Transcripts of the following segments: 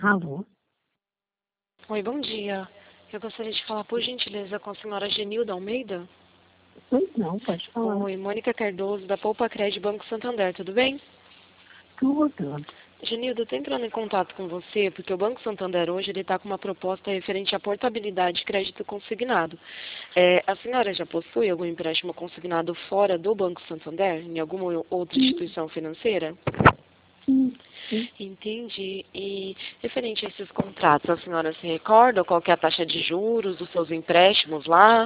Alô? Oi, bom dia. Eu gostaria de falar, por gentileza, com a senhora Genilda Almeida. Pois não, pode falar. Oi, Mônica Cardoso, da Poupa Cred Banco Santander, tudo bem? Tudo. Genilda, eu estou entrando em contato com você porque o Banco Santander hoje está com uma proposta referente à portabilidade de crédito consignado. A senhora já possui algum empréstimo consignado fora do Banco Santander, em alguma outra instituição financeira? Sim, sim. Entendi. E referente a esses contratos, a senhora se recorda qual que é a taxa de juros dos seus empréstimos lá?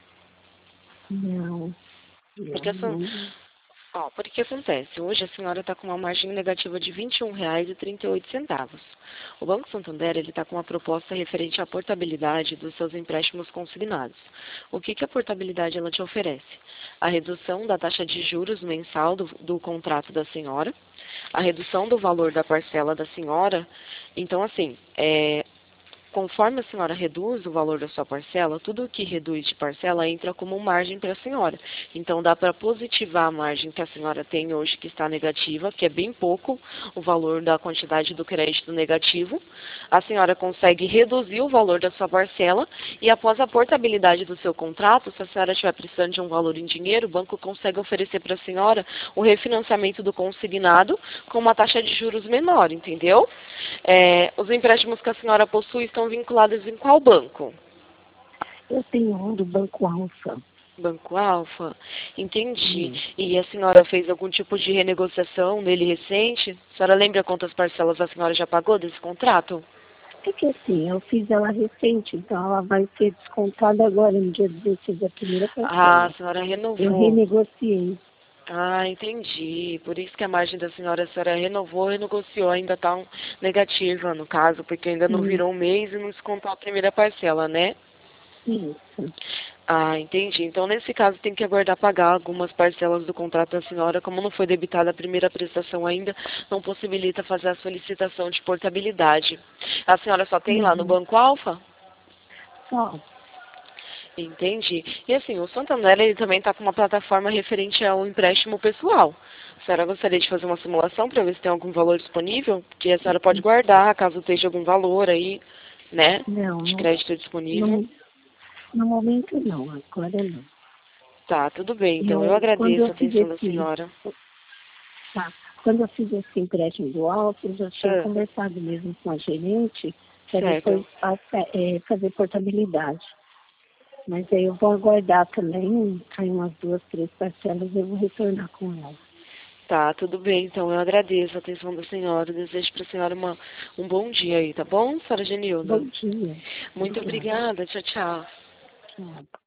Não, Porque, não. porque acontece, hoje a senhora está com uma margem negativa de R$ 21,38. O Banco Santander está com uma proposta referente à portabilidade dos seus empréstimos consignados. O que a portabilidade ela te oferece? A redução da taxa de juros mensal do contrato da senhora, a redução do valor da parcela da senhora. Então, assim, conforme a senhora reduz o valor da sua parcela, tudo o que reduz de parcela entra como margem para a senhora. Então, dá para positivar a margem que a senhora tem hoje, que está negativa, que é bem pouco o valor da quantidade do crédito negativo. A senhora consegue reduzir o valor da sua parcela e, após a portabilidade do seu contrato, se a senhora estiver precisando de um valor em dinheiro, o banco consegue oferecer para a senhora o refinanciamento do consignado com uma taxa de juros menor, entendeu? Os empréstimos que a senhora possui estão vinculados em qual banco? Eu tenho um do Banco Alfa. Banco Alfa? Entendi. Sim. E a senhora fez algum tipo de renegociação nele recente? A senhora lembra quantas parcelas a senhora já pagou desse contrato? É que assim, eu fiz ela recente, então ela vai ser descontada agora no dia 16 da primeira Ah, a parcela. senhora Eu renovou. renegociei. Ah, entendi. Por isso que a margem da senhora renovou e negociou, ainda está negativa, no caso, porque ainda não Sim, virou um mês e não descontou a primeira parcela, né? isso. Ah, entendi. Então, nesse caso, tem que aguardar pagar algumas parcelas do contrato da senhora. Como não foi debitada a primeira prestação ainda, não possibilita fazer a solicitação de portabilidade. A senhora só tem lá no Uhum. Banco Alfa? Só. Entendi. E assim, o Santander ele também está com uma plataforma referente ao empréstimo pessoal. A senhora gostaria de fazer uma simulação para ver se tem algum valor disponível? Que a senhora pode guardar, caso esteja algum valor aí, né, Não, de crédito disponível. no, no momento não, agora não. Tá, tudo bem. Então, eu Quando agradeço eu a fiz atenção da esse senhora. Tá. Quando eu fiz esse empréstimo do Alfa, eu já tinha Ah, conversado mesmo com a gerente para depois certo. fazer portabilidade. Mas aí eu vou aguardar também, aí umas 2, 3 parcelas eu vou retornar com ela. Tá, tudo bem. Então, eu agradeço a atenção da senhora. Desejo para a senhora um bom dia aí, tá bom, senhora Bom Genilda? dia. Muito Obrigada. obrigada. Tchau, tchau. Tchau.